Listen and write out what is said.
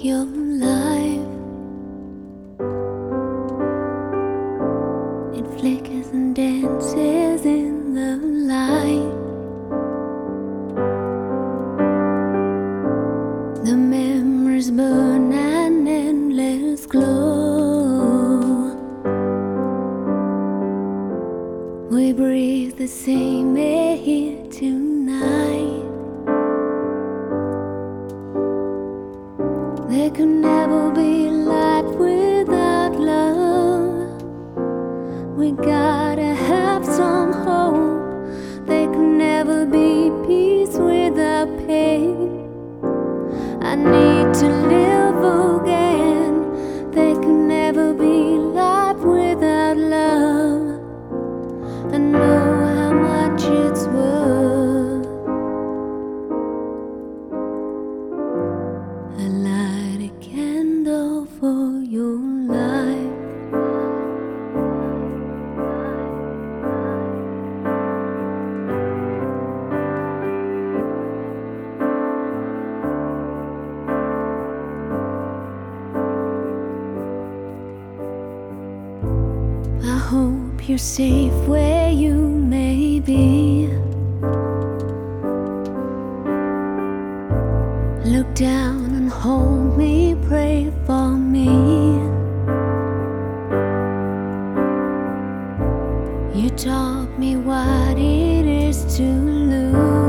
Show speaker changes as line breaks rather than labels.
your life. It flickers and dances in the light. The memories burn an endless glow. We breathe the same air here tonight. There could never be light without love. We gotta have some hope. There could never be peace without pain. I need to live again. There could never be life without love. I know how much it's worth. I light a candle for your life. I hope you're safe where you may be. Look down and hold me, pray for me. You taught me what it is to lose.